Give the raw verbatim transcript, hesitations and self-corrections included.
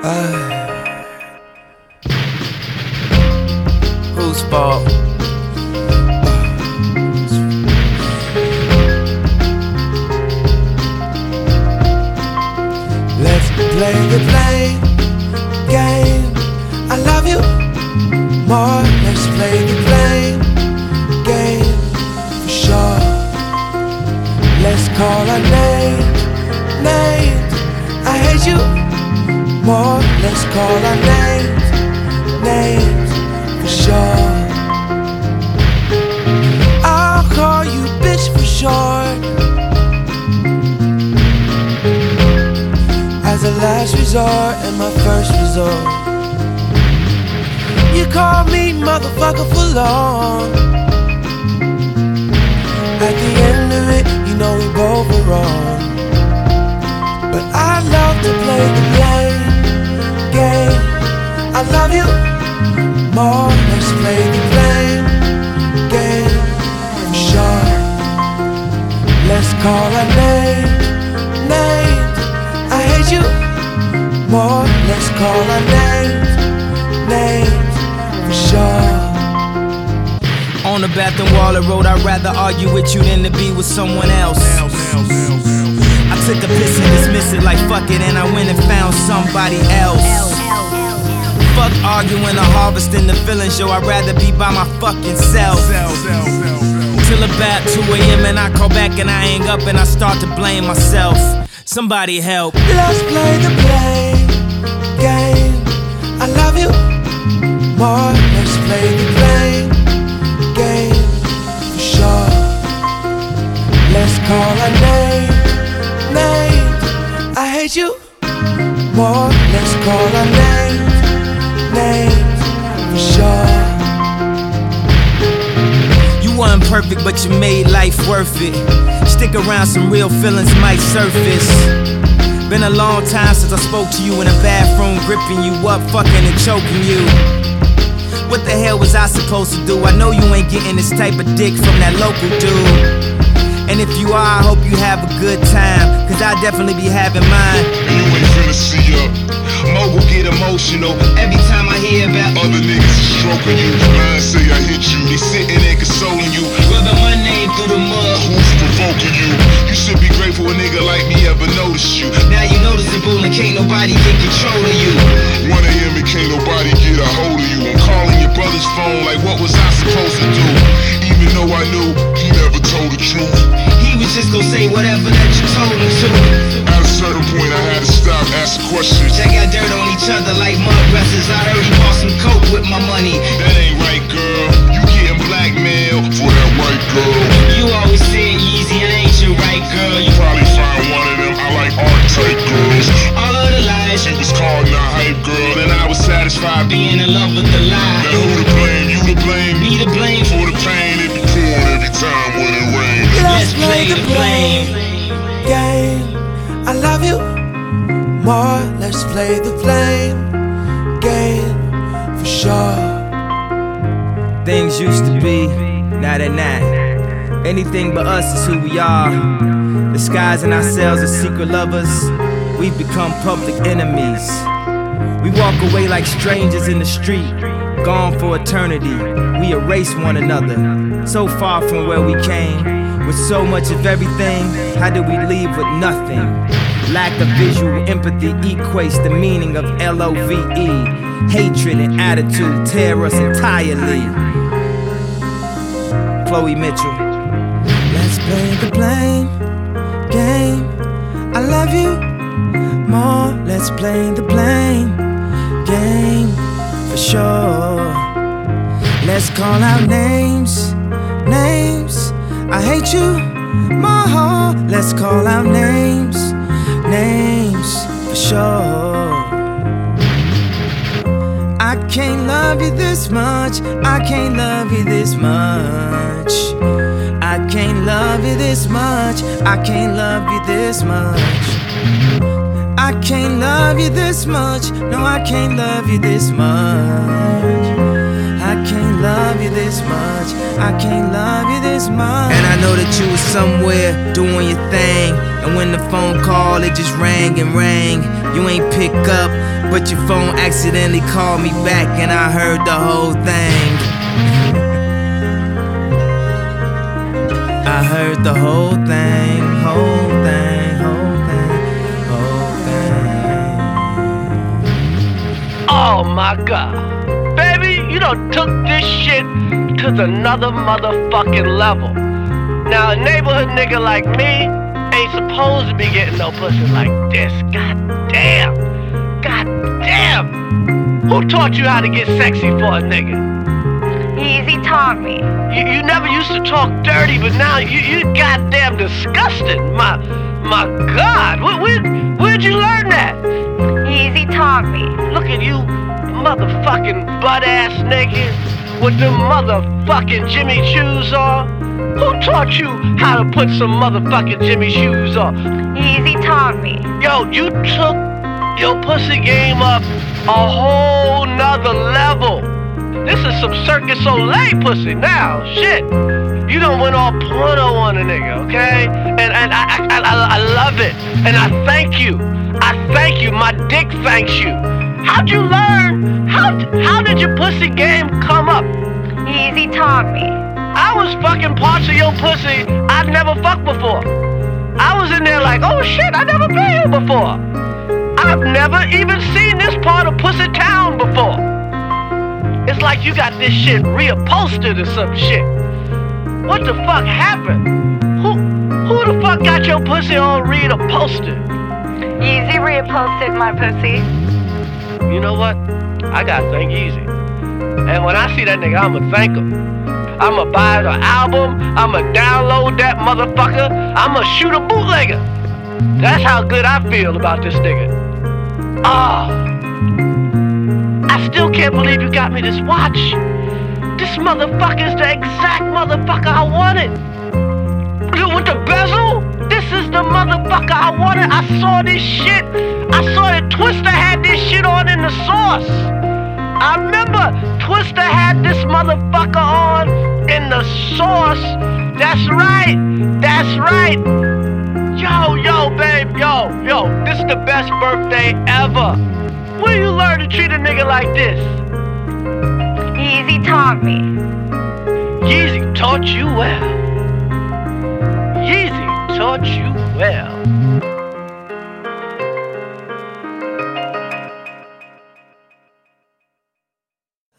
Whose fault? Let's play the blame game. I love you more. Let's play the blame game for sure. Let's call our names, names. I hate you more. Let's call our names, names for sure. I'll call you bitch for short, as a last resort and my first resort. You call me motherfucker for long. At the end of it, you know we both were wrong. But I love to play the blame game. I love you more. Let's play the blame game for sure. Let's call our names, names. I hate you more. Let's call our names, names for sure. On the bathroom wall, I wrote, I'd rather argue with you than to be with someone else. I took a piss and dismissed it like fuck it, and I went and found somebody else. Fuck arguing or harvesting the feelings, yo, I'd rather be by my fucking self. Till about two A M and I call back and I hang up and I start to blame myself. Somebody help. Let's play the blame game. I love you more. Let's play the blame game for sure. Let's call our names, names. I hate you more. Let's call our names, names for sure. You weren't perfect, but you made life worth it. Stick around, some real feelings might surface. Been a long time since I spoke to you in a bathroom, gripping you up, fucking and choking you. What the hell was I supposed to do? I know you ain't getting this type of dick from that local dude. And if you are, I hope you have a good time, cause I definitely be having mine. And you ain't finna see up. Mogul get emotional every time I hear about other niggas stroking you. Mine say I hit you, they sitting there consoling you, rubbing my name through the mud. Who's provoking you? You should be grateful a nigga like me ever noticed you. Now you noticeable and can't nobody get control of you. one A M and can't nobody get a hold of you. I'm calling your brother's phone like what was I supposed to do? Even though I knew he never told the truth. He was just gonna say whatever that you told him to. At a certain point I had to stop asking questions. They got dirt on each other like mud wrestlers. I heard he bought some coke with my money. That ain't right, girl. You getting blackmailed for that white girl. You always said Yeezy, I ain't your right girl. You probably find one of them. I like art type girls. All of the lies she was called not hype girl, and I was satisfied being in love with the lie. Now who to blame? You to blame? Me to blame for the pain it be pouring every time when it rains. Let's play the blame game. I love you more. Let's play the blame game for sure. Things used to be, now they're not. Anything but us is who we are. Disguising ourselves as secret lovers, we've become public enemies. We walk away like strangers in the street, gone for eternity. We erase one another, so far from where we came. With so much of everything, how do we leave with nothing? Lack of visual empathy equates the meaning of L O V E. Hatred and attitude tear us entirely. Chloe Mitchell. Let's play the blame game. I love you more. Let's play the blame game for sure. Let's call out names, names. I hate you more. Let's call out names, names for sure. I can't love you this much. I can't love you this much. I can't love you this much. I can't love you this much. I can't love you this much. No, I can't love you this much. I can't love you this much. I can't love you this much. And I know that you was somewhere doing your thing. And when the phone call, it just rang and rang. You ain't pick up, but your phone accidentally called me back, and I heard the whole thing. I heard the whole thing, whole thing, whole thing, whole thing. Oh my God. Baby, you done took this shit to another motherfucking level. Now a neighborhood nigga like me ain't supposed to be getting no pussy like this. God damn. God damn. Who taught you how to get sexy for a nigga? Easy taught me. You, you never used to talk dirty, but now you you goddamn disgusting. My my God, where, where, where'd you learn that? Easy taught me. Look at you, motherfucking butt-ass nigga with them motherfucking Jimmy shoes on. Who taught you how to put some motherfucking Jimmy shoes on? Easy taught me. Yo, you took your pussy game up a whole nother level. This is some Circus Soleil pussy now. Shit. You done went all porno on a nigga, okay? And and I, I I I love it. And I thank you. I thank you. My dick thanks you. How'd you learn? How how did your pussy game come up? Easy taught me. I was fucking parts of your pussy I'd never fucked before. I was in there like, oh shit, I never been here before. I've never even seen this part of Pussy Town before. It's like you got this shit reupholstered or some shit. What the fuck happened? Who who the fuck got your pussy all reupholstered? Easy reupholstered my pussy. You know what? I gotta thank Easy. And when I see that nigga, I'ma thank him. I'ma buy the album, I'ma download that motherfucker, I'ma shoot a bootlegger. That's how good I feel about this nigga. Ah. Oh. I still can't believe you got me this watch. This motherfucker's the exact motherfucker I wanted. With the bezel, this is the motherfucker I wanted. I saw this shit. I saw that Twista had this shit on in the Source. I remember Twista had this motherfucker on in the Source. That's right. That's right. Yo, yo, babe, yo, yo. This is the best birthday ever. Where you learn to treat a nigga like this? Easy taught me. Yeezy taught you well. Yeezy taught you well.